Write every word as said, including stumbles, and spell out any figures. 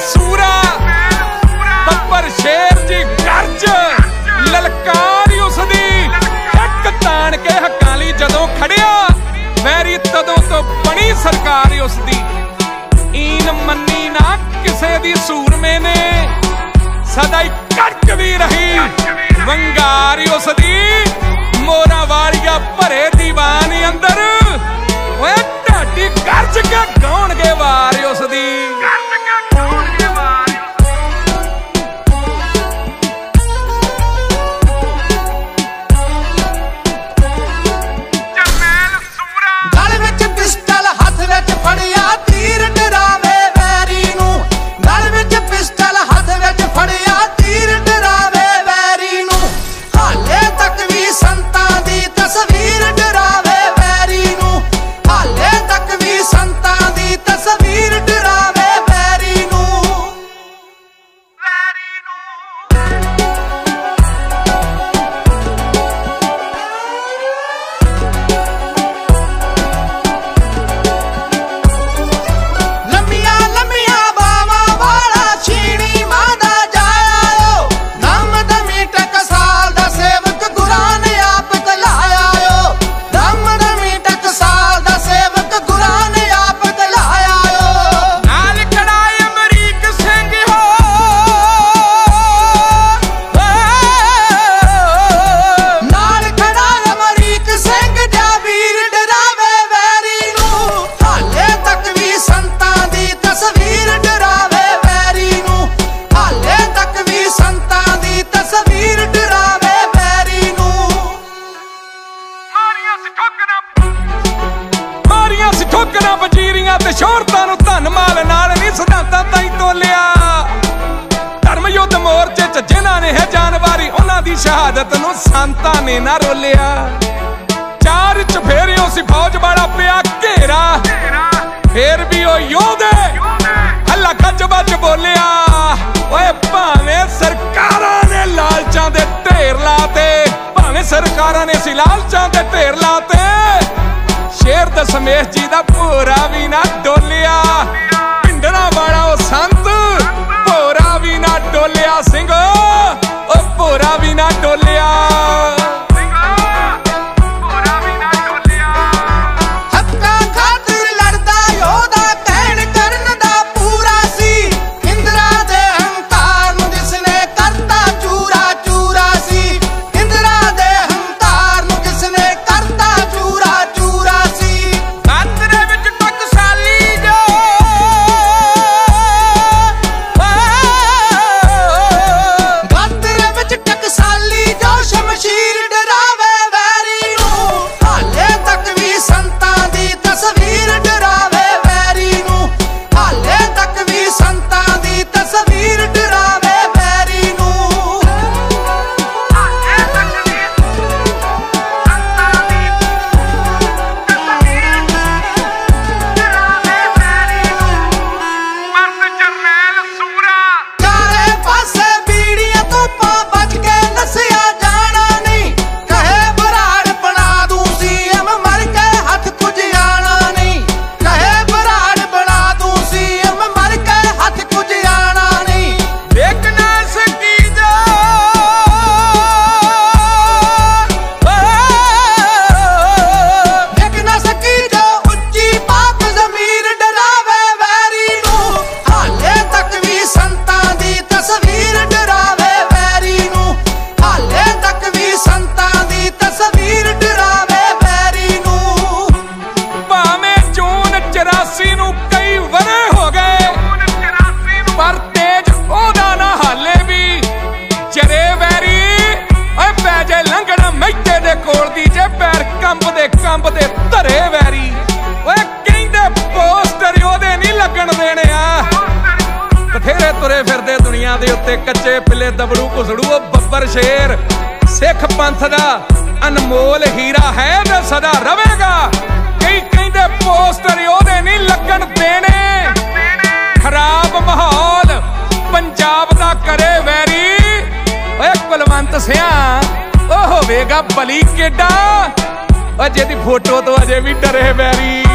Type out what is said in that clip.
सूरा बब्बर शेर जी गर्ज ललकार उसदी एक तान के हक्कां लई जदों खड़िया वैरी तदों तो बनी सरकार उसदी ईन मन्नी ना किसे दी सूरमे ने सदा ही कड़क भी रही वंगार उसदी मोरा वालिया भरे दीवानी अंदर ढाडी गर्ज के गाउणगे वार उसदी शोहरतां नूं धन माल नाल नहीं सिद्धांतां ताईं तोलिया धर्म युद्ध मोर्चे च जिन्हां ने है जानवारी उन्हां दी शहादत नूं संतां ने ना रोलिया चार चफेरियों सी फौज वाला पिया घेरा फिर भी ओ योधे हल्ला गज बज बोलिया ओए भावें सरकारां ने लालचां दे ढेर लाते भावें सरकारां ने सी लालचां दे ढेर लाते शेर दशमेश जी दा भोरा भी ना डोलिया पिंडरा वाला ओ संत भोरा भी ना डोलिया सिंह ओ भोरा भी ना डोलिया कंबदे धरे वैरी कहते पोस्टर ओदे नहीं लगन देने बथेरे तुरे फिरदे दुनिया दे उत्ते कच्चे पिले दबड़ू घुसड़ू बब्बर शेर सिख पंथ दा अनमोल हीरा है ते सदा रवेगा कई कहते पोस्टर ओदे नहीं लगन देने खराब माहौल पंजाब दा करे वैरी कुलवंत सिंह ओ होवेगा बली केडा जिहदी फोटो तो अजे भी डरे बैरी।